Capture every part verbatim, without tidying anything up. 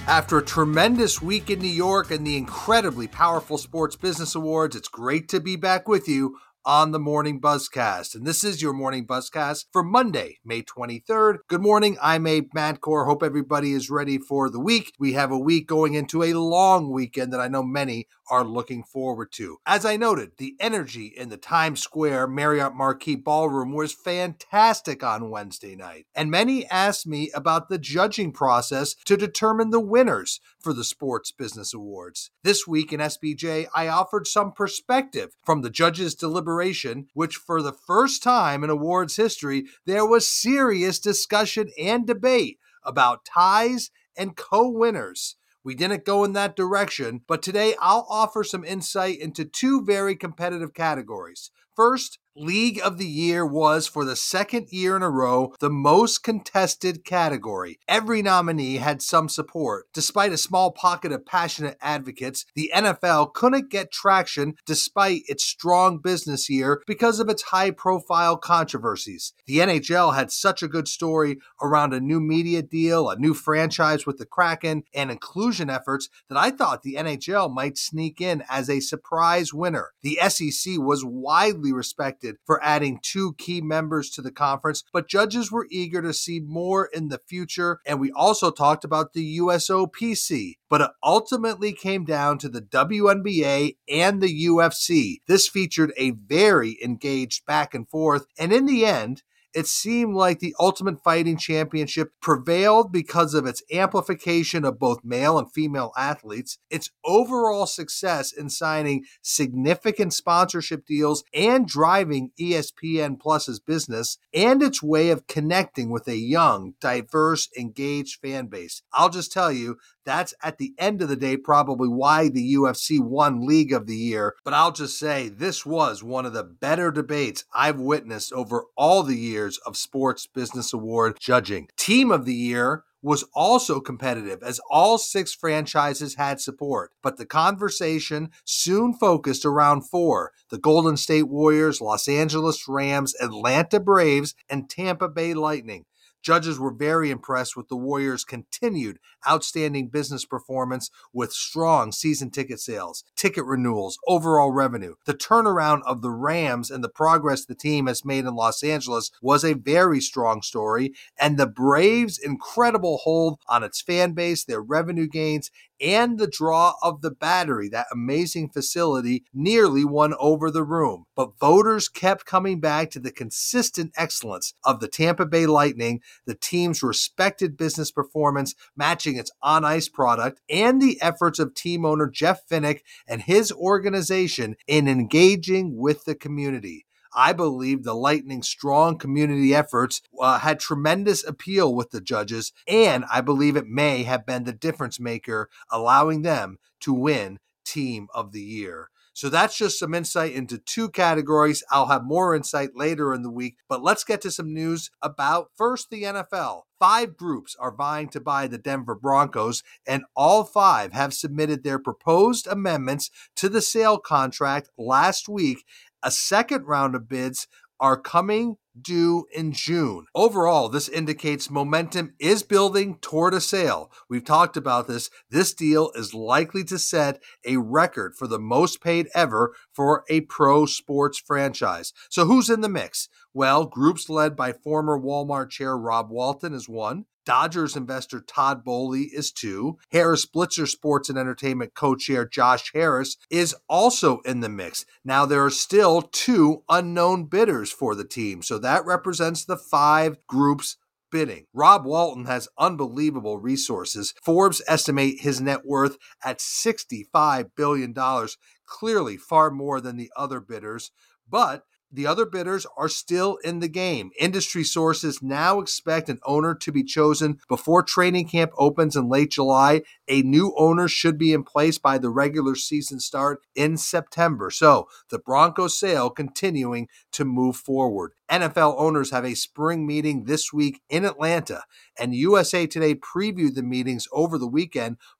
After a tremendous week in New York and the incredibly powerful Sports Business Awards, it's great to be back with you on the Morning Buzzcast. And this is your Morning Buzzcast for Monday, May twenty-third. Good morning. I'm Abe Madkour. Hope everybody is ready for the week. We have a week going into a long weekend that I know many are looking forward to. As I noted, the energy in the Times Square Marriott Marquis Ballroom was fantastic on Wednesday night. And many asked me about the judging process to determine the winners for the Sports Business Awards. This week in S B J, I offered some perspective from the judges' deliberation, which for the first time in awards history, there was serious discussion and debate about ties and co-winners. We didn't go in that direction, but today I'll offer some insight into two very competitive categories. First, League of the Year was, for the second year in a row, the most contested category. Every nominee had some support. Despite a small pocket of passionate advocates, the N F L couldn't get traction despite its strong business year because of its high-profile controversies. The N H L had such a good story around a new media deal, a new franchise with the Kraken, and inclusion efforts that I thought the N H L might sneak in as a surprise winner. The S E C was widely respected for adding two key members to the conference, but judges were eager to see more in the future, and we also talked about the U S O P C, but it ultimately came down to the W N B A and the U F C. This featured a very engaged back and forth, and in the end, it seemed like the Ultimate Fighting Championship prevailed because of its amplification of both male and female athletes, its overall success in signing significant sponsorship deals and driving E S P N Plus's business, and its way of connecting with a young, diverse, engaged fan base. I'll just tell you, that's at the end of the day probably why the U F C won League of the Year, but I'll just say this was one of the better debates I've witnessed over all the years of Sports Business Award judging. Team of the Year was also competitive as all six franchises had support, but the conversation soon focused around four: the Golden State Warriors, Los Angeles Rams, Atlanta Braves, and Tampa Bay Lightning. Judges were very impressed with the Warriors' continued outstanding business performance with strong season ticket sales, ticket renewals, overall revenue. The turnaround of the Rams and the progress the team has made in Los Angeles was a very strong story, and the Braves' incredible hold on its fan base, their revenue gains, and the draw of the Battery, that amazing facility, nearly won over the room. But voters kept coming back to the consistent excellence of the Tampa Bay Lightning, the team's respected business performance matching its on-ice product, and the efforts of team owner Jeff Vinik and his organization in engaging with the community. I believe the Lightning's strong community efforts uh, had tremendous appeal with the judges, and I believe it may have been the difference maker, allowing them to win Team of the Year. So that's just some insight into two categories. I'll have more insight later in the week, but let's get to some news about first the N F L. Five groups are vying to buy the Denver Broncos, and all five have submitted their proposed amendments to the sale contract last week. A second round of bids are coming due in June. Overall, this indicates momentum is building toward a sale. We've talked about this. This deal is likely to set a record for the most paid ever for a pro sports franchise. So who's in the mix? Well, groups led by former Walmart chair Rob Walton is one. Dodgers investor Todd Boehly is two. Harris Blitzer Sports and Entertainment co-chair Josh Harris is also in the mix. Now, there are still two unknown bidders for the team, so that represents the five groups bidding. Rob Walton has unbelievable resources. Forbes estimate his net worth at sixty-five billion dollars, clearly far more than the other bidders, but the other bidders are still in the game. Industry sources now expect an owner to be chosen before training camp opens in late July. A new owner should be in place by the regular season start in September. So the Broncos sale continuing to move forward. N F L owners have a spring meeting this week in Atlanta, and U S A Today previewed the meetings over the weekend,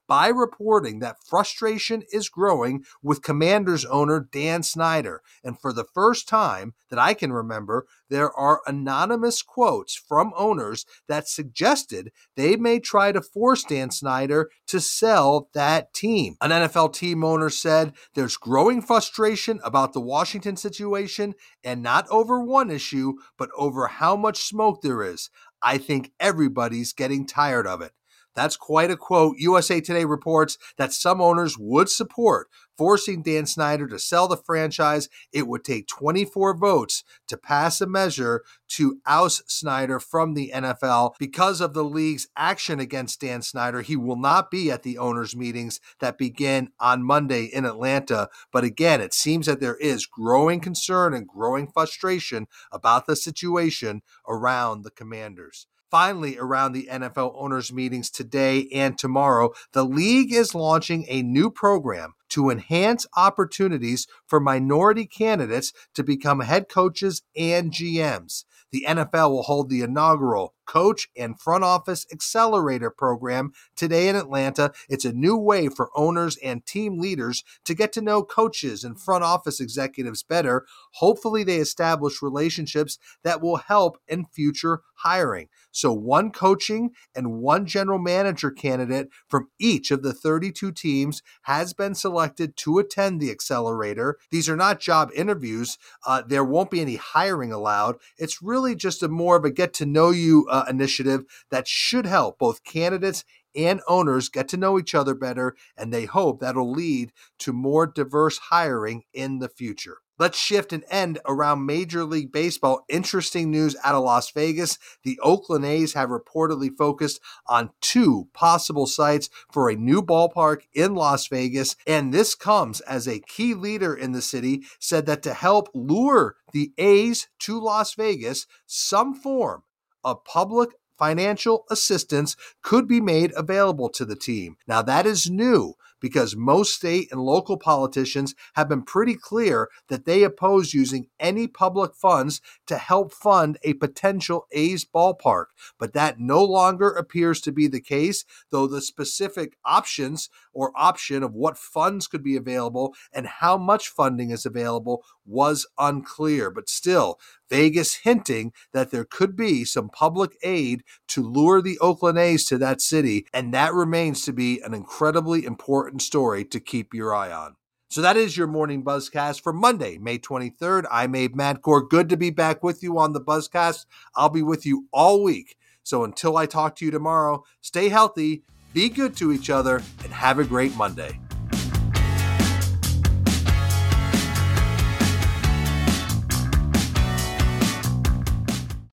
by reporting that frustration is growing with Commanders owner Dan Snyder. And for the first time that I can remember, there are anonymous quotes from owners that suggested they may try to force Dan Snyder to sell that team. An N F L team owner said there's growing frustration about the Washington situation, and not over one issue, but over how much smoke there is. I think everybody's getting tired of it. That's quite a quote. U S A Today reports that some owners would support forcing Dan Snyder to sell the franchise. It would take twenty-four votes to pass a measure to oust Snyder from the N F L. Because of the league's action against Dan Snyder, he will not be at the owners' meetings that begin on Monday in Atlanta. But again, it seems that there is growing concern and growing frustration about the situation around the Commanders. Finally, around the N F L owners' meetings today and tomorrow, the league is launching a new program to enhance opportunities for minority candidates to become head coaches and G Ms. The N F L will hold the inaugural Coach and Front Office Accelerator program today in Atlanta. It's a new way for owners and team leaders to get to know coaches and front office executives better. Hopefully, they establish relationships that will help in future hiring. So one coaching and one general manager candidate from each of the thirty-two teams has been selected to attend the accelerator. These are not job interviews. Uh, there won't be any hiring allowed. It's really just a more of a get-to-know-you uh, initiative that should help both candidates and owners get to know each other better, and they hope that'll lead to more diverse hiring in the future. Let's shift and end around Major League Baseball. Interesting news out of Las Vegas. The Oakland A's have reportedly focused on two possible sites for a new ballpark in Las Vegas, and this comes as a key leader in the city said that to help lure the A's to Las Vegas, some form of public financial assistance could be made available to the team. Now, that is new because most state and local politicians have been pretty clear that they oppose using any public funds to help fund a potential A's ballpark. But that no longer appears to be the case, though the specific options or option of what funds could be available and how much funding is available was unclear. But still, Vegas hinting that there could be some public aid to lure the Oakland A's to that city, and that remains to be an incredibly important story to keep your eye on. So that is your Morning Buzzcast for Monday, May twenty-third. I'm Abe Madkour. Good to be back with you on the Buzzcast. I'll be with you all week. So until I talk to you tomorrow, stay healthy, be good to each other, and have a great Monday.